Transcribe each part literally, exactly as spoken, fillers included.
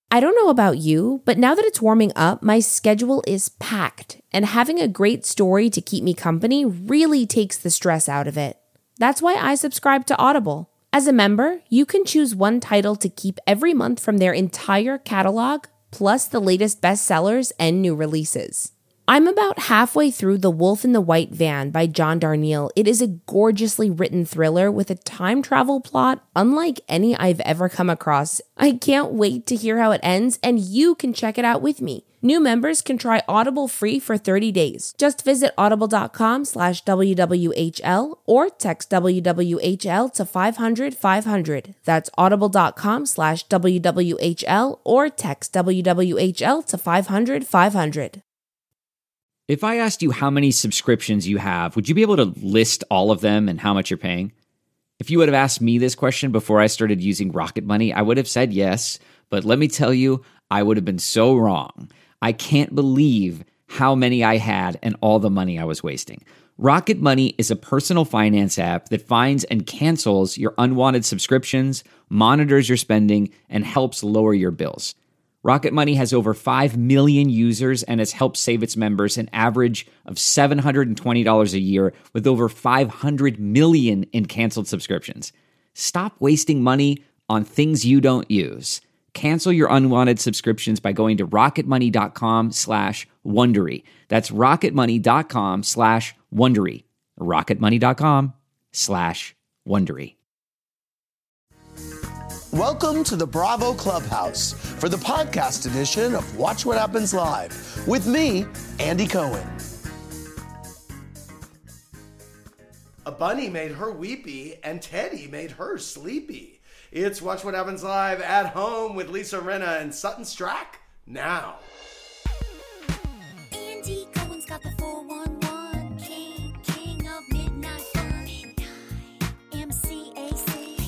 I don't know about you, but now that it's warming up, my schedule is packed, and having a great story to keep me company really takes the stress out of it. That's why I subscribe to Audible. As a member, you can choose one title to keep every month from their entire catalog, plus the latest bestsellers and new releases. I'm about halfway through The Wolf in the White Van by John Darnielle. It is a gorgeously written thriller with a time travel plot unlike any I've ever come across. I can't wait to hear how it ends, and you can check it out with me. New members can try Audible free for thirty days. Just visit audible.com slash WWHL or text W W H L to five hundred five hundred. That's audible.com slash WWHL or text W W H L to five hundred five hundred. If I asked you how many subscriptions you have, would you be able to list all of them and how much you're paying? If you would have asked me this question before I started using Rocket Money, I would have said yes, but let me tell you, I would have been so wrong. I can't believe how many I had and all the money I was wasting. Rocket Money is a personal finance app that finds and cancels your unwanted subscriptions, monitors your spending, and helps lower your bills. Rocket Money has over five million users and has helped save its members an average of seven hundred twenty dollars a year with over five hundred million in canceled subscriptions. Stop wasting money on things you don't use. Cancel your unwanted subscriptions by going to rocketmoney.com slash Wondery. That's rocketmoney.com slash Wondery. rocketmoney.com slash Wondery. Welcome to the Bravo Clubhouse for the podcast edition of Watch What Happens Live with me, Andy Cohen. A bunny made her weepy and Teddy made her sleepy. It's Watch What Happens Live at home with Lisa Rinna and Sutton Strack now. Andy Cohen's got the four one one, king, king of midnight fun, M C A C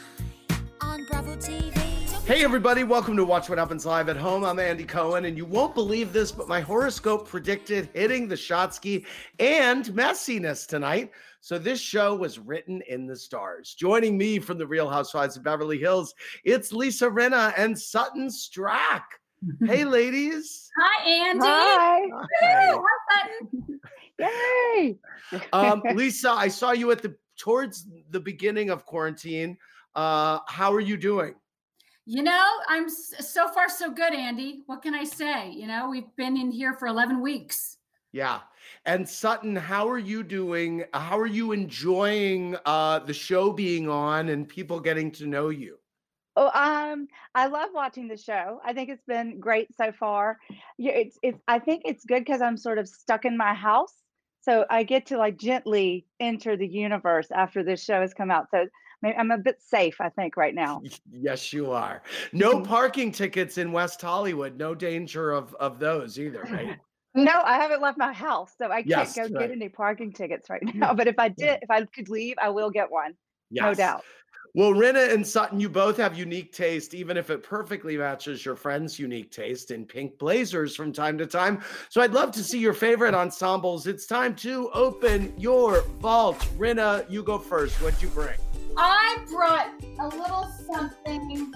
on Bravo T V. Hey everybody, welcome to Watch What Happens Live at home. I'm Andy Cohen, and you won't believe this, but my horoscope predicted hitting the Shotsky and messiness tonight. So this show was written in the stars. Joining me from the Real Housewives of Beverly Hills, it's Lisa Rinna and Sutton Strack. Hey, ladies. Hi, Andy. Hi. Hi, Sutton. Yay. um, Lisa, I saw you at the towards the beginning of quarantine. Uh, how are you doing? You know, I'm so far so good, Andy. What can I say? You know, we've been in here for eleven weeks. Yeah. And Sutton, how are you doing? How are you enjoying uh, the show being on and people getting to know you? Oh, um, I love watching the show. I think it's been great so far. Yeah, it's it's. I think it's good because I'm sort of stuck in my house, so I get to like gently enter the universe after this show has come out. So maybe I'm a bit safe, I think, right now. Yes, you are. No parking tickets in West Hollywood. No danger of of those either, right? No, I haven't left my house, so I can't Yes, go right. get any parking tickets right now. But if I did, if I could leave, I will get one. No Yes. doubt. Well, Rinna and Sutton, you both have unique taste, even if it perfectly matches your friend's unique taste in pink blazers from time to time. So I'd love to see your favorite ensembles. It's time to open your vault. Rinna, you go first. What'd you bring? I brought a little something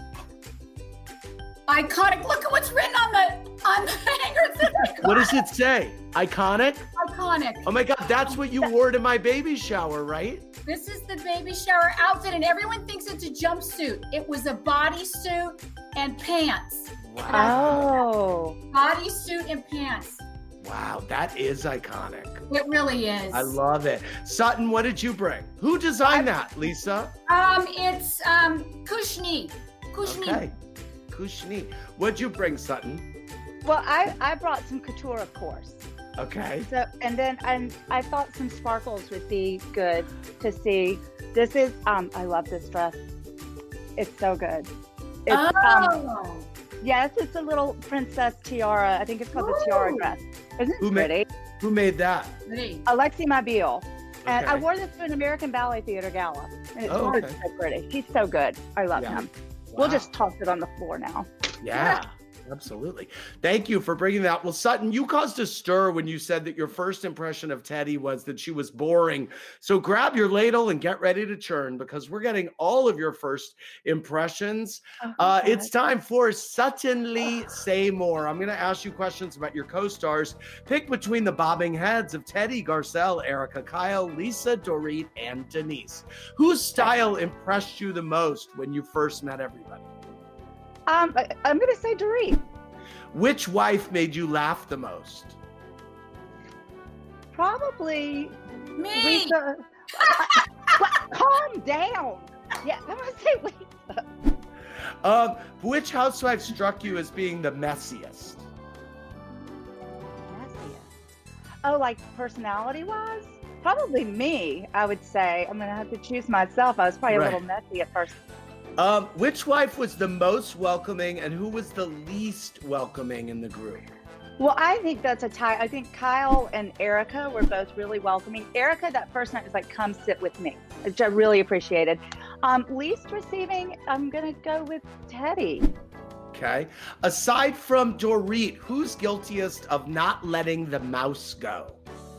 iconic. Look at what's written on the on the hanger. It says What does it say? Iconic? iconic. Oh my God, that's what you wore to my baby shower, right? This is the baby shower outfit, and everyone thinks it's a jumpsuit. It was a bodysuit and pants. Oh. Bodysuit and pants. Wow, that is iconic. It really is. I love it. Sutton, what did you bring? Who designed that, Lisa? Um, it's um Kushni. Kushni. Okay. Kushni. What'd you bring, Sutton? Well, I I brought some couture, of course. Okay. So, and then and I thought some sparkles would be good to see. This is um I love this dress. It's so good. It's Oh. um yes, it's a little princess tiara. I think it's called the tiara Ooh. dress. Isn't it Who made- pretty? Who made that? Pretty. Alexi Mabille. And I Okay. wore this to an American Ballet Theater gala. And it's Oh, so, okay. so pretty. He's so good. I love Yeah. him. We'll Wow. just toss it on the floor now. Yeah, absolutely. Thank you for bringing that. Well, Sutton, you caused a stir when you said that your first impression of Teddy was that she was boring. So grab your ladle and get ready to churn because we're getting all of your first impressions. Oh, Uh, God. it's time for Sutton Lee Say More. I'm going to ask you questions about your co-stars. Pick between the bobbing heads of Teddy, Garcelle, Erica, Kyle, Lisa, Dorit, and Denise. Whose style impressed you the most when you first met everybody? Um, I, I'm going to say Dorit. Which wife made you laugh the most? Probably Me. Lisa. What? Calm down. Yeah, I'm going to say Lisa. Um, which housewife struck you as being the messiest? Messiest. Oh, like personality-wise? Probably me, I would say. I'm going to have to choose myself. I was probably Right. a little messy at first. Um, which wife was the most welcoming and who was the least welcoming in the group? Well, I think that's a tie. I think Kyle and Erica were both really welcoming. Erica, that first night was like, come sit with me, which I really appreciated. Um, least receiving, I'm going to go with Teddy. Okay. Aside from Dorit, who's guiltiest of not letting the mouse go?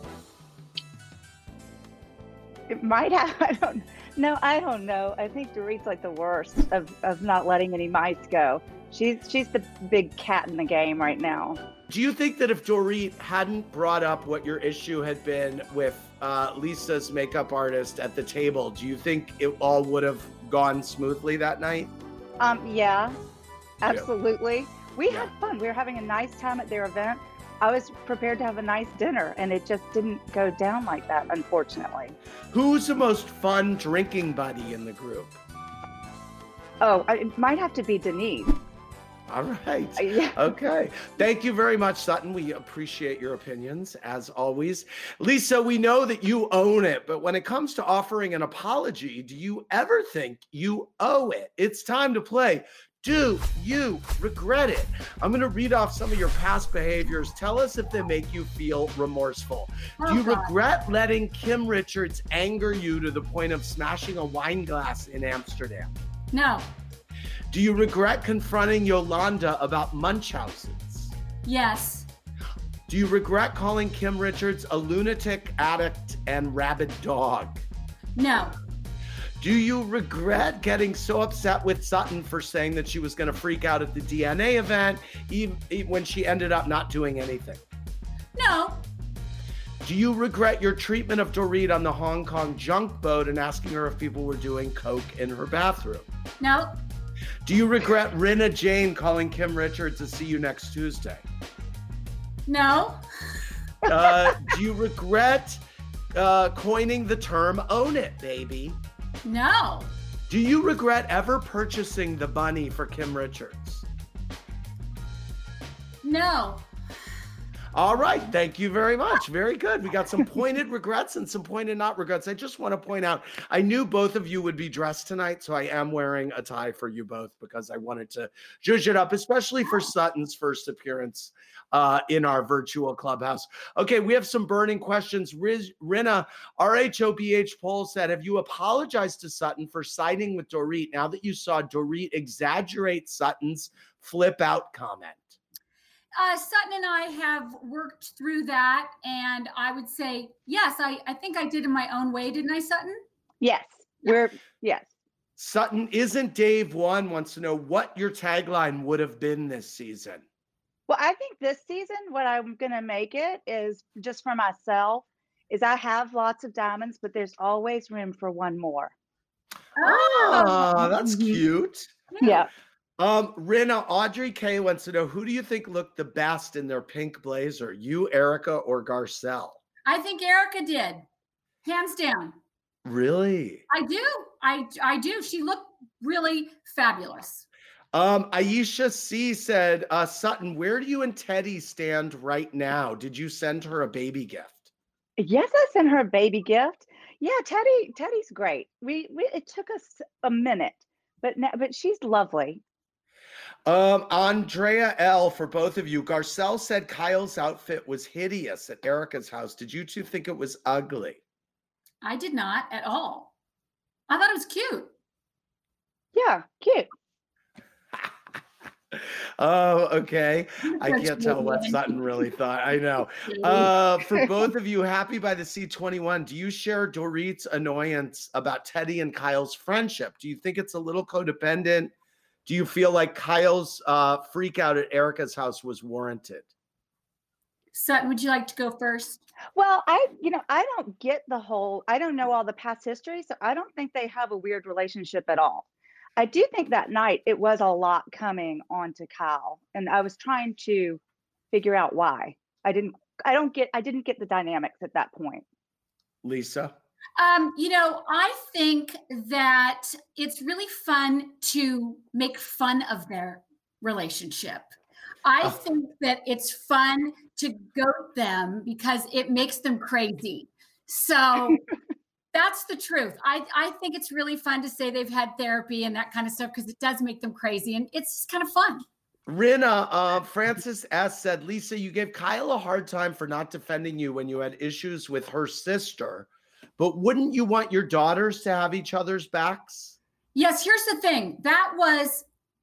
It might have, I don't No, I don't know. I think Dorit's like the worst of, of not letting any mice go. She's she's the big cat in the game right now. Do you think that if Dorit hadn't brought up what your issue had been with uh, Lisa's makeup artist at the table, do you think it all would have gone smoothly that night? Um, yeah, absolutely. We Yeah. had fun. We were having a nice time at their event. I was prepared to have a nice dinner, and it just didn't go down like that, unfortunately. Who's the most fun drinking buddy in the group? Oh, I- it might have to be Denise. All right. Uh, Yeah. Okay. Thank you very much, Sutton. We appreciate your opinions, as always. Lisa, we know that you own it, but when it comes to offering an apology, do you ever think you owe it? It's time to play. Do you regret it? I'm going to read off some of your past behaviors. Tell us if they make you feel remorseful. Do you Oh, God. regret letting Kim Richards anger you to the point of smashing a wine glass in Amsterdam? No. Do you regret confronting Yolanda about Munchausen's? Yes. Do you regret calling Kim Richards a lunatic, addict, and rabid dog? No. Do you regret getting so upset with Sutton for saying that she was going to freak out at the D N A event even, even when she ended up not doing anything? No. Do you regret your treatment of Dorit on the Hong Kong junk boat and asking her if people were doing coke in her bathroom? No. Do you regret Rinna Jane calling Kim Richards to see you next Tuesday? No. Uh, do you regret uh, coining the term "own it, baby"? No. Do you regret ever purchasing the bunny for Kim Richards? No. All right. Thank you very much. Very good. We got some pointed regrets and some pointed not regrets. I just want to point out, I knew both of you would be dressed tonight, so I am wearing a tie for you both because I wanted to zhuzh it up, especially for Sutton's first appearance uh, in our virtual clubhouse. Okay, we have some burning questions. Riz, Rinna, R H O B H poll said, have you apologized to Sutton for siding with Dorit now that you saw Dorit exaggerate Sutton's flip out comment? Uh, Sutton and I have worked through that, and I would say, yes, I, I think I did in my own way, didn't I, Sutton? Yes, we're yes. Sutton, isn't Dave one wants to know what your tagline would have been this season? Well, I think this season, what I'm going to make it is just for myself, is I have lots of diamonds, but there's always room for one more. Oh, that's Mhm. cute. Yeah. Um, Rinna, Audrey K wants to know, who do you think looked the best in their pink blazer? You, Erica, or Garcelle? I think Erica did, hands down. Really? I do. I I do. She looked really fabulous. Um, Aisha C said, uh, Sutton, where do you and Teddy stand right now? Did you send her a baby gift? Yes, I sent her a baby gift. Yeah, Teddy, Teddy's great. We, we it took us a minute, but now, but she's lovely. Um, Andrea L, for both of you, Garcelle said Kyle's outfit was hideous at Erica's house. Did you two think it was ugly? I did not at all. I thought it was cute. Yeah, cute. Oh, okay. I can't tell what Sutton really thought. I know. Uh, for both of you, happy by the C twenty-one. Do you share Dorit's annoyance about Teddy and Kyle's friendship? Do you think it's a little codependent? Do you feel like Kyle's uh, freak out at Erica's house was warranted? Sutton, would you like to go first? Well, I, you know, I don't get the whole, I don't know all the past history, so I don't think they have a weird relationship at all. I do think that night it was a lot coming onto Kyle, and I was trying to figure out why. I didn't, I don't get, I didn't get the dynamics at that point. Lisa? Um, you know, I think that it's really fun to make fun of their relationship. I Oh. think that it's fun to goat them because it makes them crazy. So that's the truth. I, I think it's really fun to say they've had therapy and that kind of stuff because it does make them crazy and it's just kind of fun. Rinna, uh, Francis S. said, Lisa, you gave Kyle a hard time for not defending you when you had issues with her sister, but wouldn't you want your daughters to have each other's backs? Yes, here's the thing. That was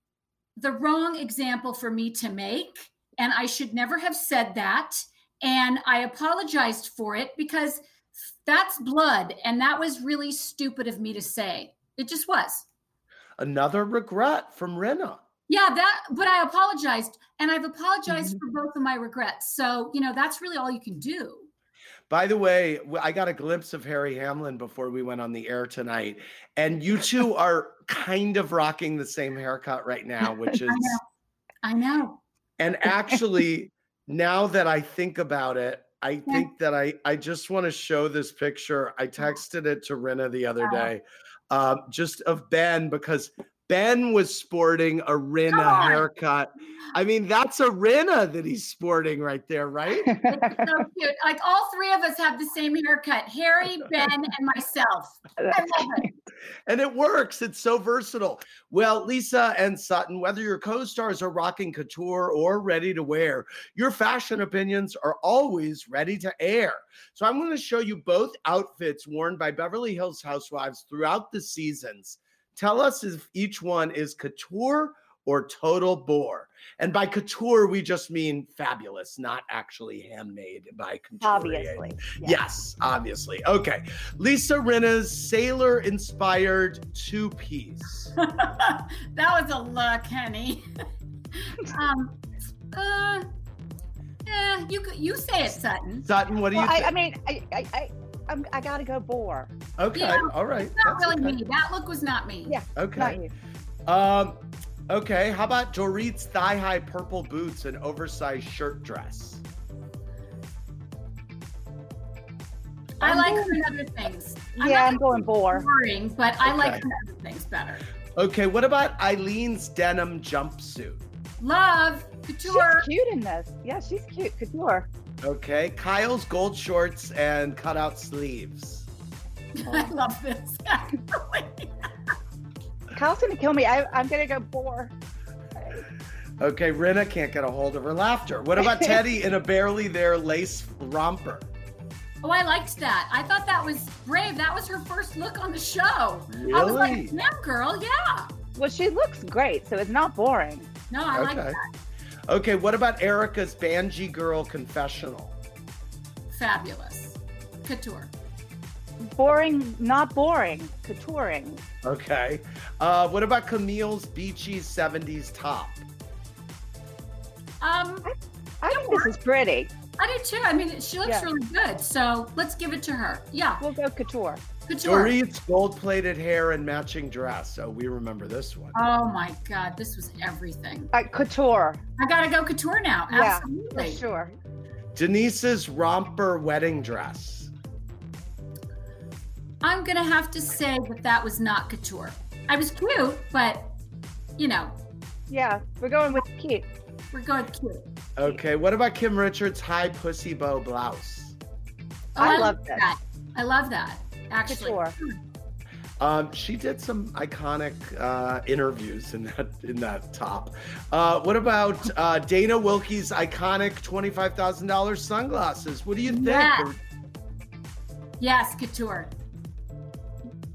the wrong example for me to make, and I should never have said that. And I apologized for it because that's blood, and that was really stupid of me to say. It just was. Another regret from Rinna. Yeah, that, but I apologized, and I've apologized for both of my regrets. So, you know, that's really all you can do. By the way, w- I got a glimpse of Harry Hamlin before we went on the air tonight, and you two are kind of rocking the same haircut right now, which is, I know. I know. and actually, now that I think about it, I think that I, I just want to show this picture. I texted it to Rinna the other day, uh, just of Ben, because Ben was sporting a Rinna Come on. haircut. I mean, that's a Rinna that he's sporting right there, right? It's so cute. Like all three of us have the same haircut, Harry, Ben, and myself. I love it. And it works. It's so versatile. Well, Lisa and Sutton, whether your co-stars are rocking couture or ready to wear, your fashion opinions are always ready to air. So I'm going to show you both outfits worn by Beverly Hills housewives throughout the seasons. Tell us if each one is couture or total bore. And by couture, we just mean fabulous, not actually handmade by couture. Obviously. yeah. Yes, obviously. Okay. Lisa Rinna's sailor-inspired two-piece. That was a look, honey. um, uh, yeah, you could- you say it, Sutton. Sutton, what do you Well, I, think? I mean, I, I, I, I'm, I gotta go bore. Okay, Yeah, all right. It's not That's really okay. me. That look was not me. Yeah, not Okay. you. Um, okay, how about Dorit's thigh-high purple boots and oversized shirt dress? I I'm like going- her in other things. I'm Yeah, not I'm going bore. boring, but I like Okay. her in other things better. Okay, what about Eileen's denim jumpsuit? Love, couture. She's cute in this. Yeah, she's cute. Couture. Okay, Kyle's gold shorts and cutout sleeves. I love this. Kyle's gonna kill me. I, I'm gonna go bore. Okay, Rinna can't get a hold of her laughter. What about Teddy in a barely there lace romper? Oh, I liked that. I thought that was brave. That was her first look on the show. I was like, Really? yeah, girl, yeah. Well, she looks great, so it's not boring. No, I like Okay. that. Okay, what about Erica's Banji Girl confessional? Fabulous. Couture. Boring, not boring. Coutouring. Okay. Uh, what about Camille's beachy seventies top? Um, I think this is pretty. I do too. I mean, she looks Yeah. really good. So let's give it to her. Yeah, We'll go couture. couture. Dorit's gold-plated hair and matching dress. Oh, we remember this one. Oh my God, this was everything. Uh, couture. I gotta go couture now. Yeah, for Absolutely. sure. Denise's romper wedding dress. I'm gonna have to say that that was not couture. I was cute, but you know, Yeah, we're going with cute. we're going cute. Okay, what about Kim Richards' high pussy bow blouse? Oh, I like love this. that. I love that. Actually, Couture. Um, she did some iconic uh, interviews in that in that top. Uh, what about uh, Dana Wilkie's iconic twenty-five thousand dollars sunglasses? What do you think? Yeah. Yes, couture.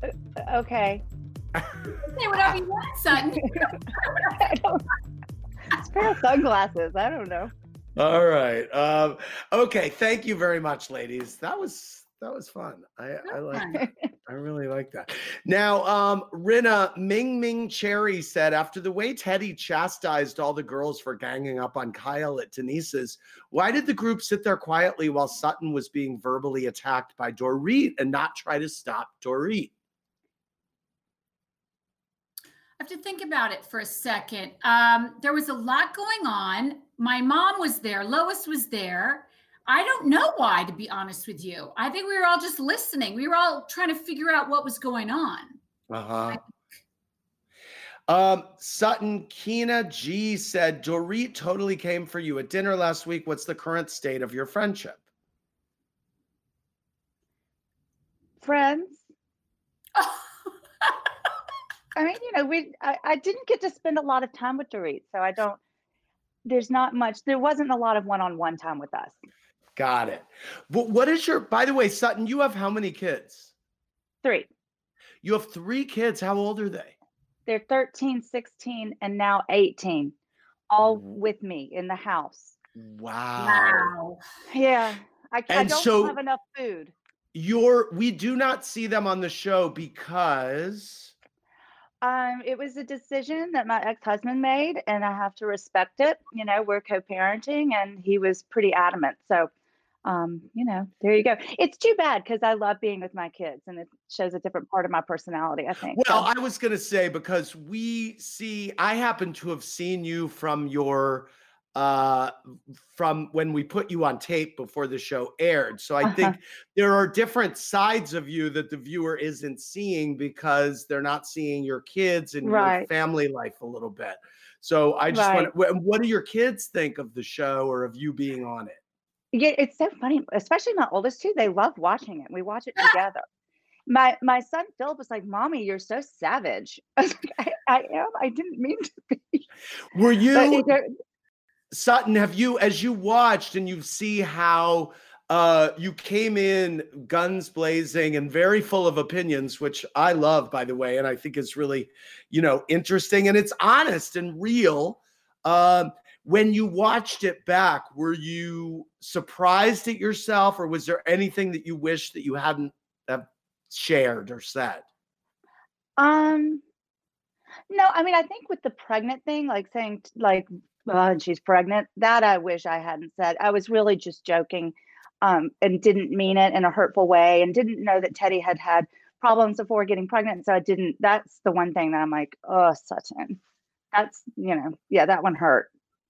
Okay. Say whatever you want, son. I don't, It's a pair of sunglasses. I don't know. All right. Um, okay. Thank you very much, ladies. That was that was fun. I, I like that. I really like that. Now, um, Rinna Ming Ming Cherry said, after the way Teddy chastised all the girls for ganging up on Kyle at Denise's, why did the group sit there quietly while Sutton was being verbally attacked by Dorit and not try to stop Dorit? I have to think about it for a second. Um, there was a lot going on. My mom was there. Lois was there. I don't know why, to be honest with you. I think we were all just listening. We were all trying to figure out what was going on. Uh-huh. Um, Sutton Kina G said, Dorit totally came for you at dinner last week. What's the current state of your friendship? Friends. I mean, you know, we I, I didn't get to spend a lot of time with Dorit, so I don't, there's not much, there wasn't a lot of one-on-one time with us. Got it. What, what is your, by the way, Sutton, you have how many kids? Three. You have three kids. How old are they? They're thirteen, sixteen, and now eighteen, all with me in the house. Wow. Wow. Yeah. I, I And don't so- have enough food. You're, we do not see them on the show because... Um, it was a decision that my ex-husband made, and I have to respect it. You know, we're co-parenting, and he was pretty adamant. So, um, you know, there you go. It's too bad because I love being with my kids, and it shows a different part of my personality, I think. Well, So, I was going to say, because we see, I happen to have seen you from your, uh, from when we put you on tape before the show aired. So I think there are different sides of you that the viewer isn't seeing because they're not seeing your kids and your Right. family life a little bit. So I just Right. want to, what do your kids think of the show or of you being on it? yeah, it's so funny, especially my oldest two. They love watching it. We watch it together. My my son Philip was like, "Mommy, you're so savage." I was like, I, I am. I didn't mean to be. Were But you, it- there- Sutton, have you, as you watched and you see how uh, you came in guns blazing and very full of opinions, which I love, by the way, and I think is really, you know, interesting and it's honest and real. Um, when you watched it back, were you surprised at yourself, or was there anything that you wish that you hadn't have shared or said? Um, no, I mean, I think with the pregnant thing, like saying t- like, uh, she's pregnant, that I wish I hadn't said. I was really just joking, um, and didn't mean it in a hurtful way, and didn't know that Teddy had had problems before getting pregnant. So I didn't. That's the one thing that I'm like, oh, Sutton, that's, you know, yeah, that one hurt.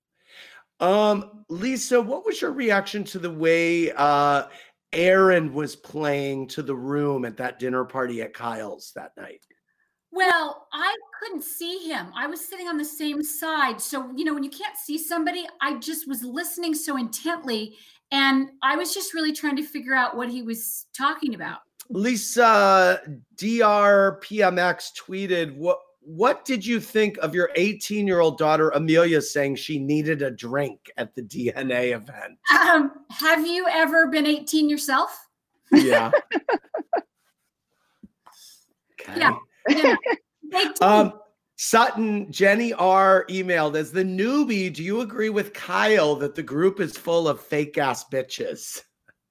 Um, Lisa, what was your reaction to the way uh, Aaron was playing to the room at that dinner party at Kyle's that night? Well, I couldn't see him. I was sitting on the same side. So, you know, when you can't see somebody, I just was listening so intently. And I was just really trying to figure out what he was talking about. Lisa D R P M X tweeted, what what did you think of your eighteen-year-old daughter Amelia saying she needed a drink at the D N A event? Um, have you ever been eighteen yourself? Yeah. Okay. Yeah. Yeah. eighteen. Um, Sutton, Jenny R emailed, as the newbie, do you agree with Kyle that the group is full of fake ass bitches?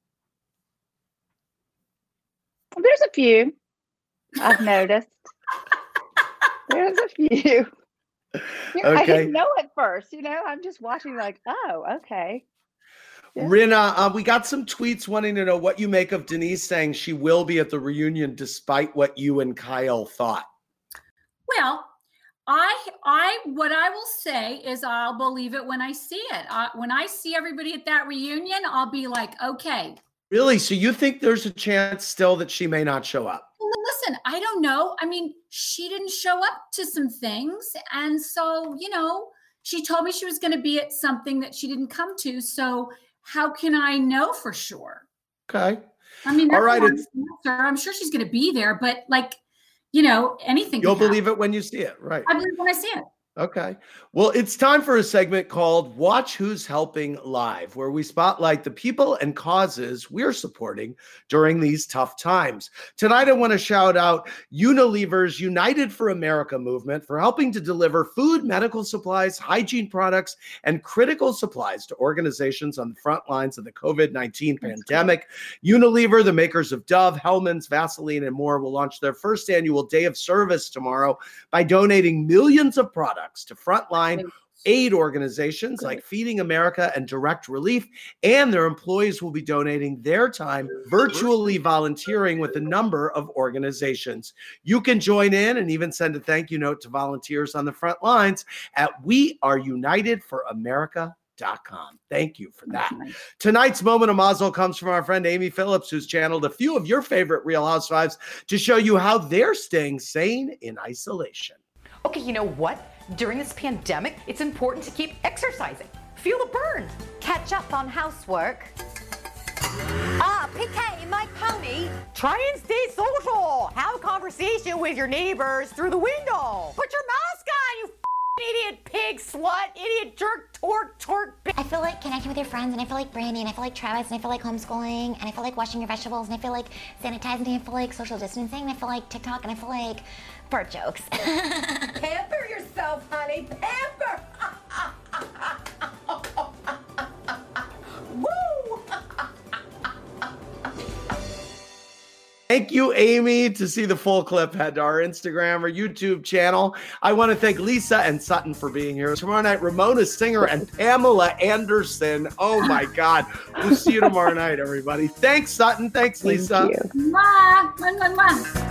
There's a few I've noticed. There's a few. You know, I Okay. didn't know at first, you know, I'm just watching like, oh, okay. Yeah. Rinna, uh, we got some tweets wanting to know what you make of Denise saying she will be at the reunion despite what you and Kyle thought. Well, I, I, what I will say is I'll believe it when I see it. Uh, when I see everybody at that reunion, I'll be like, okay. Really? So you think there's a chance still that she may not show up? Well, listen, I don't know. I mean, she didn't show up to some things. And so, you know, she told me she was going to be at something that she didn't come to. So how can I know for sure? Okay. I mean, All that's right, one it's- answer. I'm sure she's going to be there, but like, you know, anything. You'll can happen. believe it when you see it, right? I believe when I see it. Okay. Well, it's time for a segment called Watch Who's Helping Live, where we spotlight the people and causes we're supporting during these tough times. Tonight, I want to shout out Unilever's United for America movement for helping to deliver food, medical supplies, hygiene products, and critical supplies to organizations on the front lines of the COVID nineteen That's pandemic. Cool. Unilever, the makers of Dove, Hellmann's, Vaseline, and more, will launch their first annual Day of Service tomorrow by donating millions of products to frontline aid organizations like Feeding America and Direct Relief, and their employees will be donating their time virtually volunteering with a number of organizations. You can join in and even send a thank you note to volunteers on the front lines at we are united for america dot com. Thank you for that. Tonight's moment of mazel comes from our friend Amy Phillips, who's channeled a few of your favorite Real Housewives to show you how they're staying sane in isolation. Okay, you know what? During this pandemic, it's important to keep exercising. Feel the burn. Catch up on housework. Ah, P K, my pony. Try and stay social. Have a conversation with your neighbors through the window. Put your mask on, you f***ing idiot pig, slut, idiot jerk, torque, torque. I feel like connecting with your friends, and I feel like Brandy, and I feel like Travis, and I feel like homeschooling, and I feel like washing your vegetables, and I feel like sanitizing, and I feel like social distancing, and I feel like TikTok, and I feel like bird jokes. Pamper yourself, honey. Pamper. Woo! Thank you, Amy. To see the full clip, head to our Instagram or YouTube channel. I want to thank Lisa and Sutton for being here. Tomorrow night, Ramona Singer and Pamela Anderson. Oh, my God. We'll see you tomorrow night, everybody. Thanks, Sutton. Thanks, Lisa. Thank you. Mwah, mwah, mwah.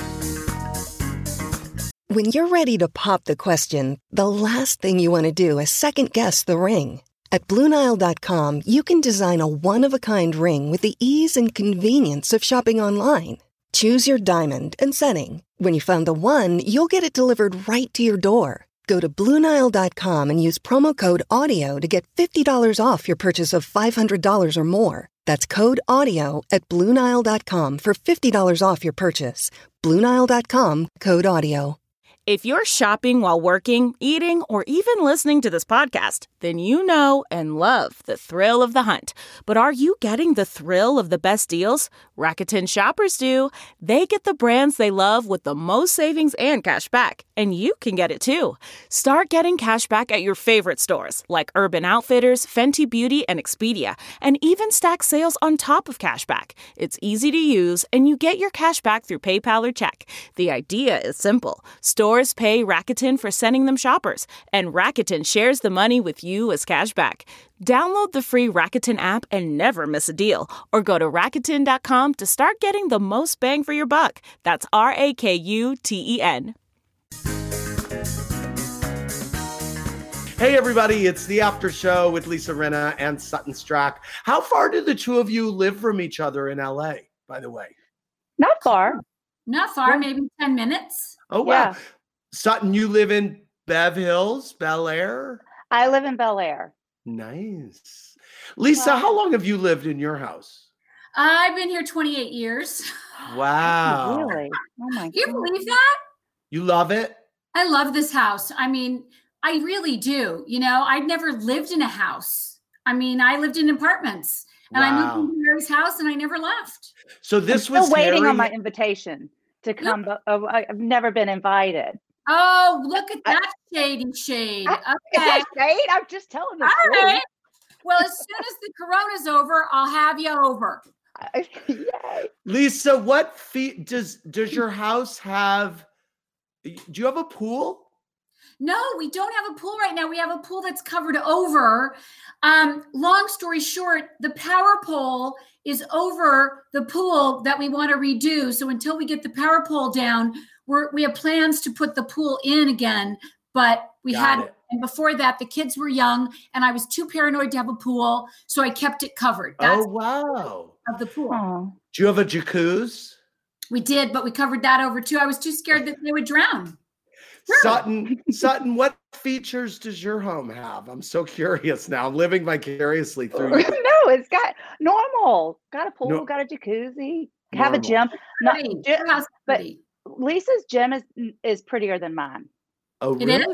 When you're ready to pop the question, the last thing you want to do is second-guess the ring. At Blue Nile dot com, you can design a one-of-a-kind ring with the ease and convenience of shopping online. Choose your diamond and setting. When you find the one, you'll get it delivered right to your door. Go to Blue Nile dot com and use promo code AUDIO to get fifty dollars off your purchase of five hundred dollars or more. That's code AUDIO at Blue Nile dot com for fifty dollars off your purchase. Blue Nile dot com, code AUDIO. If you're shopping while working, eating, or even listening to this podcast, then you know and love the thrill of the hunt. But are you getting the thrill of the best deals? Rakuten shoppers do. They get the brands they love with the most savings and cash back. And you can get it too. Start getting cash back at your favorite stores like Urban Outfitters, Fenty Beauty, and Expedia, and even stack sales on top of cash back. It's easy to use, and you get your cash back through PayPal or check. The idea is simple. Stores pay Rakuten for sending them shoppers, and Rakuten shares the money with you as cash back. Download the free Rakuten app and never miss a deal, or go to Rakuten dot com to start getting the most bang for your buck. That's R A K U T E N. Hey, everybody, it's the after show with Lisa Rinna and Sutton Strack. How far do the two of you live from each other in L A, by the way? Not far. Not far, maybe ten minutes. Oh, wow. Yeah. Sutton, you live in Bev Hills, Bel Air? I live in Bel Air. Nice. Lisa, Well- how long have you lived in your house? I've been here twenty-eight years. Wow. Really? Oh my Can you God. believe that? You love it? I love this house. I mean, I really do. You know, I'd never lived in a house. I mean, I lived in apartments, and I Wow. moved into Mary's house, and I never left. So I'm this still was waiting Harry- on my invitation to come, but uh, I've never been invited. Oh, look at that shady shade. I- Is Okay. that shade? I'm just telling the All truth. right. Well, as soon as the corona's over, I'll have you over. Yay. Lisa, what fee does does your house have? Do you have a pool? No, we don't have a pool right now. We have a pool that's covered over. Um, long story short, the power pole is over the pool that we want to redo. So until we get the power pole down, we're, we have plans to put the pool in again. But we Got had, it. and before that, the kids were young, and I was too paranoid to have a pool, so I kept it covered. That's Oh, wow. of the pool. Oh. Do you have a jacuzzi? We did, but we covered that over too. I was too scared that they would drown. Sutton, Sutton, what features does your home have? I'm so curious now. I'm living vicariously through you. No, it's got normal. Got a pool, No- got a jacuzzi, have a Normal. gym. Not, Pretty. gy- Your house is but pretty. Lisa's gym is is prettier than mine. Oh, It is? really?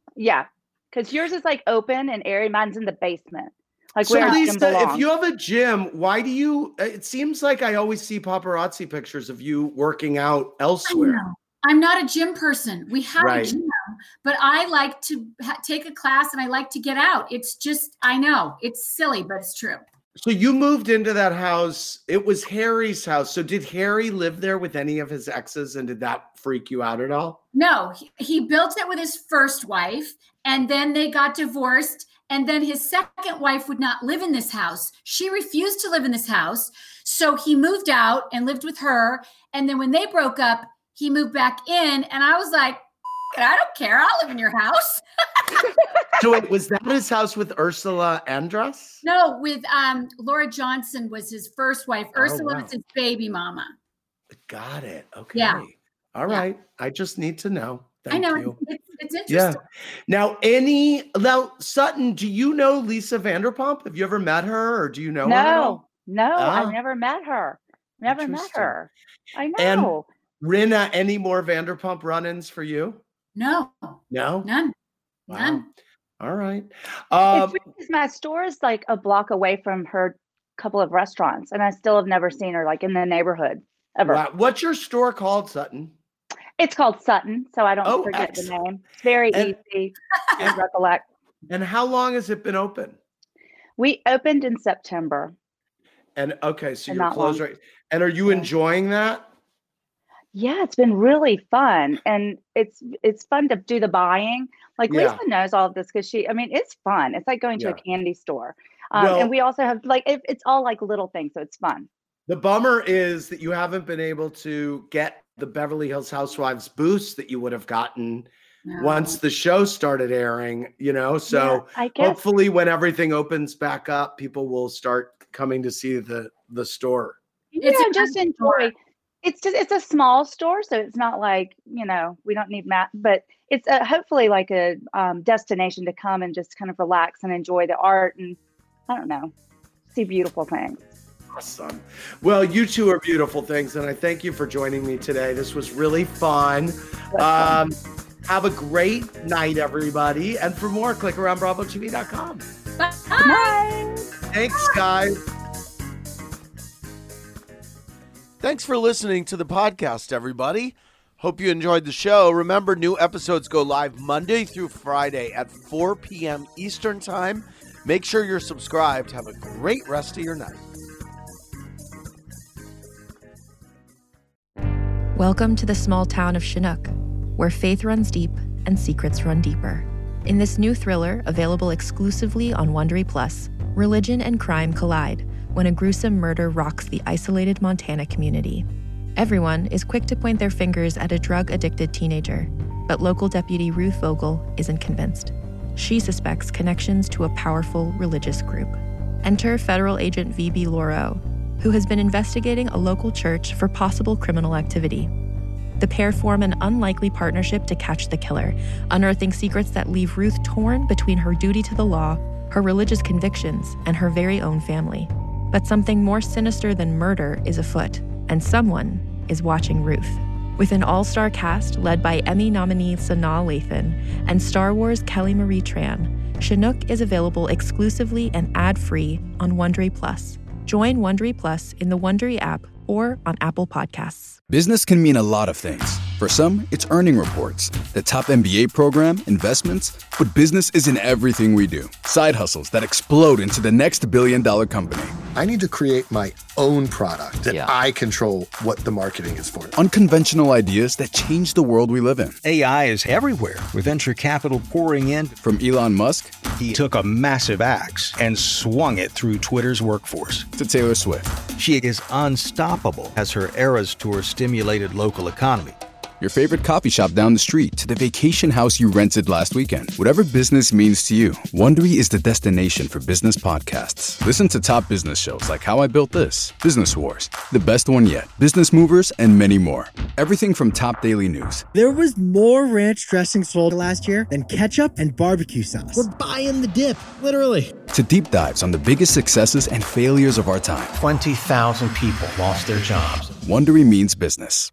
Yeah, because yours is like open and airy. Mine's in the basement. Like So where our gym Lisa, if belongs. you have a gym, why do you, it seems like I always see paparazzi pictures of you working out I elsewhere. know. I'm not a gym person. We have Right. a gym, but I like to ha- take a class and I like to get out. It's just, I know it's silly, but it's true. So you moved into that house. It was Harry's house. So did Harry live there with any of his exes, and did that freak you out at all? No, he, he built it with his first wife and then they got divorced. And then his second wife would not live in this house. She refused to live in this house. So he moved out and lived with her. And then when they broke up, he moved back in. And I was like, I don't care. I'll live in your house. So wait, was that his house with Ursula Andress? No, with um, Laura Johnson was his first wife. Oh, Ursula wow. was his baby mama. Got it. Okay. Yeah. All right. I just need to know. Thank I know. you. It's, it's Yeah. interesting. Now, any now, Sutton, do you know Lisa Vanderpump? Have you ever met her, or do you know her at all? No, no, Ah. I've never met her. Never met Interesting. her. I And know. Rinna, any more Vanderpump run-ins for you? No, No. none. Wow. None. All right. Um, It's weird 'cause my store is like a block away from her couple of restaurants, and I still have never seen her like in the neighborhood ever. wow. What's your store called, Sutton? It's called Sutton, so I don't Oh, forget the excellent. name. It's very And- easy to recollect. And how long has it been open? We opened in September. And okay, so And you're not closed long. right. And are you Yeah. enjoying that? Yeah, it's been really fun, and it's it's fun to do the buying. Like Yeah. Lisa knows all of this because she, I mean, it's fun. It's like going to Yeah. a candy store, um, Well- and we also have like it, it's all like little things, so it's fun. The bummer is that you haven't been able to get the Beverly Hills Housewives boost that you would have gotten No. once the show started airing, you know? So Yeah, I guess hopefully when everything opens back up, people will start coming to see the the store. yeah, It's a just nice store. enjoy. It's just it's a small store, so it's not like you know we don't need map, but it's a, hopefully like a um, destination to come and just kind of relax and enjoy the art and I don't know, see beautiful things. Awesome. Well, you two are beautiful things, and I thank you for joining me today. This was really fun. Um, have a great night, everybody. And for more, click around bravo t v dot com. Bye. Bye. Thanks, guys. Thanks for listening to the podcast, everybody. Hope you enjoyed the show. Remember, new episodes go live Monday through Friday at four p.m. Eastern Time. Make sure you're subscribed. Have a great rest of your night. Welcome to the small town of Chinook, where faith runs deep and secrets run deeper. In this new thriller, available exclusively on Wondery Plus, religion and crime collide when a gruesome murder rocks the isolated Montana community. Everyone is quick to point their fingers at a drug-addicted teenager, but local deputy Ruth Vogel isn't convinced. She suspects connections to a powerful religious group. Enter federal agent V B Lauro, who has been investigating a local church for possible criminal activity. The pair form an unlikely partnership to catch the killer, unearthing secrets that leave Ruth torn between her duty to the law, her religious convictions, and her very own family. But something more sinister than murder is afoot, and someone is watching Ruth. With an all-star cast led by Emmy nominee Sanaa Lathan and Star Wars Kelly Marie Tran, Chinook is available exclusively and ad-free on Wondery Plus. Join Wondery Plus in the Wondery app or on Apple Podcasts. Business can mean a lot of things. For some, it's earning reports, the top M B A program, investments, but business isn't everything we do. Side hustles that explode into the next billion dollar company. I need to create my own product that I control what the marketing is for. Unconventional ideas that change the world we live in. A I is everywhere, with venture capital pouring in. From Elon Musk, he took a massive axe and swung it through Twitter's workforce. To Taylor Swift. She is unstoppable as her Eras Tour stimulated local economy. Your favorite coffee shop down the street to the vacation house you rented last weekend. Whatever business means to you, Wondery is the destination for business podcasts. Listen to top business shows like How I Built This, Business Wars, The Best One Yet, Business Movers, and many more. Everything from top daily news. There was more ranch dressing sold last year than ketchup and barbecue sauce. We're buying the dip, literally. To deep dives on the biggest successes and failures of our time. twenty thousand people lost their jobs. Wondery means business.